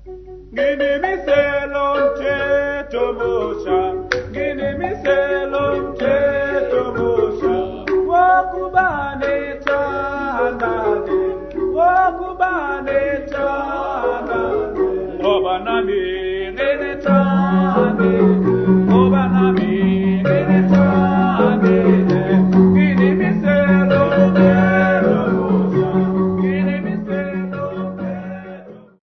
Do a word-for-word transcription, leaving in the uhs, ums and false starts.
nginimiselo mthetho musha, nginimiselo mthetho musha, wokuba nethandane, wokuba nethandane, ngoba nami